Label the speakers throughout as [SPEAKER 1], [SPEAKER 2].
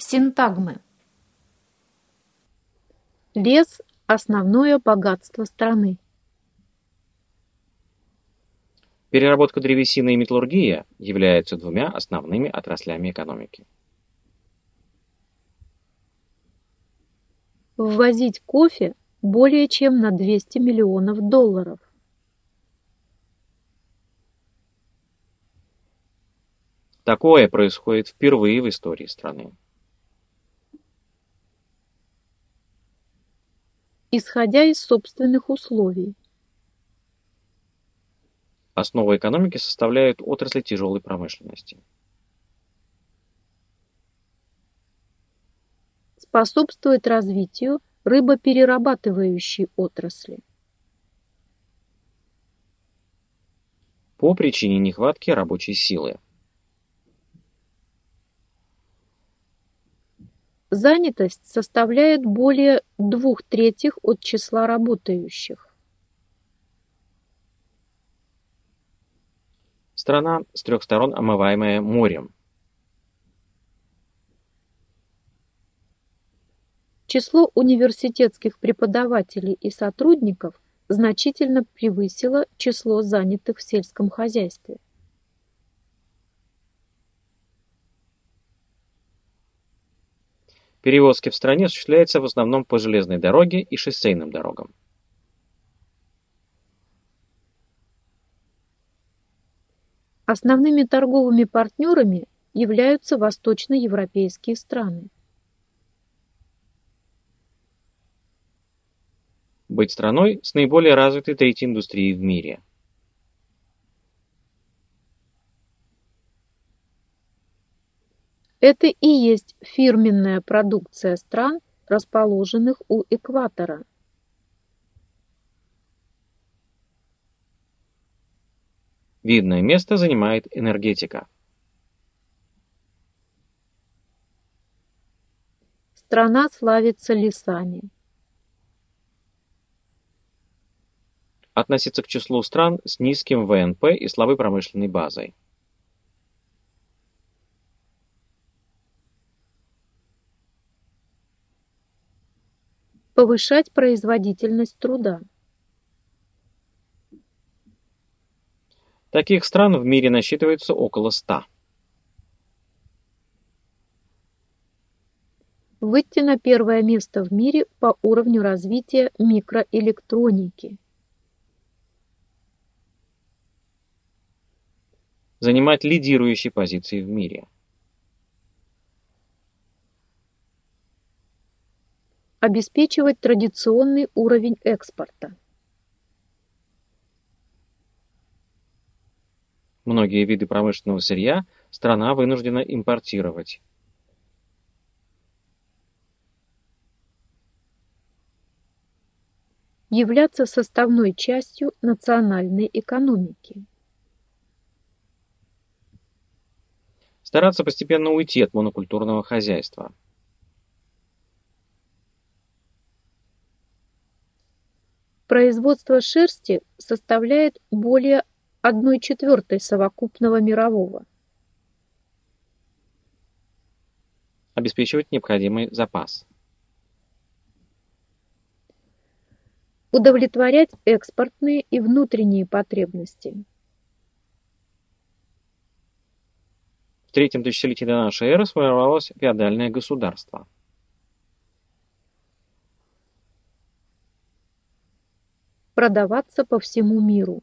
[SPEAKER 1] Синтагмы. Лес – основное богатство страны.
[SPEAKER 2] Переработка древесины и металлургия являются двумя основными отраслями экономики.
[SPEAKER 1] Ввозить кофе более чем на 200 миллионов долларов.
[SPEAKER 2] Такое происходит впервые в истории страны.
[SPEAKER 1] Исходя из собственных условий.
[SPEAKER 2] Основу экономики составляют отрасли тяжелой промышленности.
[SPEAKER 1] Способствует развитию рыбоперерабатывающей отрасли.
[SPEAKER 2] По причине нехватки рабочей силы.
[SPEAKER 1] Занятость составляет более 2/3 от числа работающих.
[SPEAKER 2] Страна с 3 сторон омываемая морем.
[SPEAKER 1] Число университетских преподавателей и сотрудников значительно превысило число занятых в сельском хозяйстве.
[SPEAKER 2] Перевозки в стране осуществляются в основном по железной дороге и шоссейным дорогам.
[SPEAKER 1] Основными торговыми партнерами являются восточноевропейские страны.
[SPEAKER 2] Быть страной с наиболее развитой третьей индустрией в мире.
[SPEAKER 1] Это и есть фирменная продукция стран, расположенных у экватора.
[SPEAKER 2] Видное место занимает энергетика.
[SPEAKER 1] Страна славится лесами.
[SPEAKER 2] Относится к числу стран с низким ВНП и слабой промышленной базой.
[SPEAKER 1] Повышать производительность труда.
[SPEAKER 2] Таких стран в мире насчитывается около 100.
[SPEAKER 1] Выйти на первое место в мире по уровню развития микроэлектроники.
[SPEAKER 2] Занимать лидирующие позиции в мире.
[SPEAKER 1] Обеспечивать традиционный уровень экспорта.
[SPEAKER 2] Многие виды промышленного сырья страна вынуждена импортировать.
[SPEAKER 1] Являться составной частью национальной экономики.
[SPEAKER 2] Стараться постепенно уйти от монокультурного хозяйства.
[SPEAKER 1] Производство шерсти составляет более 1/4 совокупного мирового.
[SPEAKER 2] Обеспечивать необходимый запас.
[SPEAKER 1] Удовлетворять экспортные и внутренние потребности.
[SPEAKER 2] В третьем тысячелетии до нашей эры сформировалось феодальное государство.
[SPEAKER 1] Продаваться по всему миру.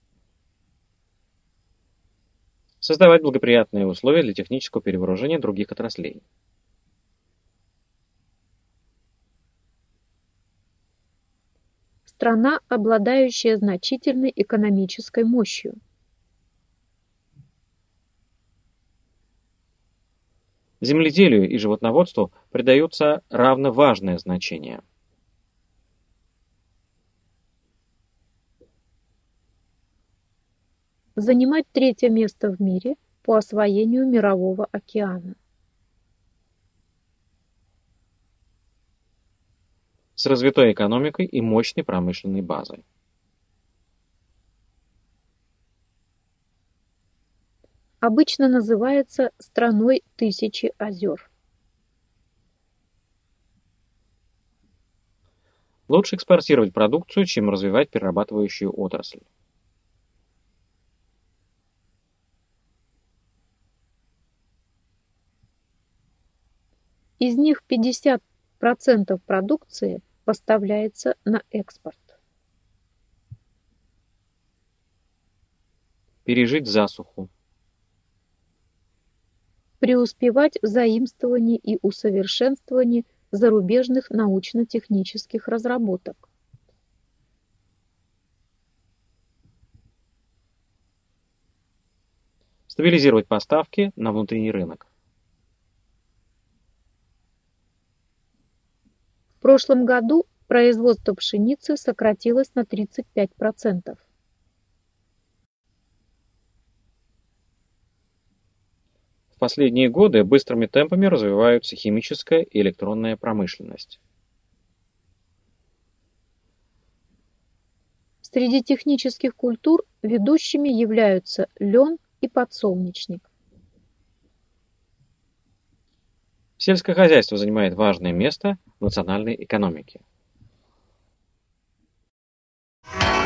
[SPEAKER 2] Создавать благоприятные условия для технического перевооружения других отраслей.
[SPEAKER 1] Страна, обладающая значительной экономической мощью.
[SPEAKER 2] Земледелию и животноводству придается равно важное значение.
[SPEAKER 1] Занимать 3-е место в мире по освоению Мирового океана.
[SPEAKER 2] С развитой экономикой и мощной промышленной базой.
[SPEAKER 1] Обычно называется страной тысячи озер.
[SPEAKER 2] Лучше экспортировать продукцию, чем развивать перерабатывающую отрасль.
[SPEAKER 1] Из них 50% продукции поставляется на экспорт.
[SPEAKER 2] Пережить засуху.
[SPEAKER 1] Преуспевать в заимствовании и усовершенствовании зарубежных научно-технических разработок.
[SPEAKER 2] Стабилизировать поставки на внутренний рынок.
[SPEAKER 1] В прошлом году производство пшеницы сократилось на 35%.
[SPEAKER 2] В последние годы быстрыми темпами развиваются химическая и электронная промышленность.
[SPEAKER 1] Среди технических культур ведущими являются лен и подсолнечник.
[SPEAKER 2] Сельское хозяйство занимает важное место в национальной экономике.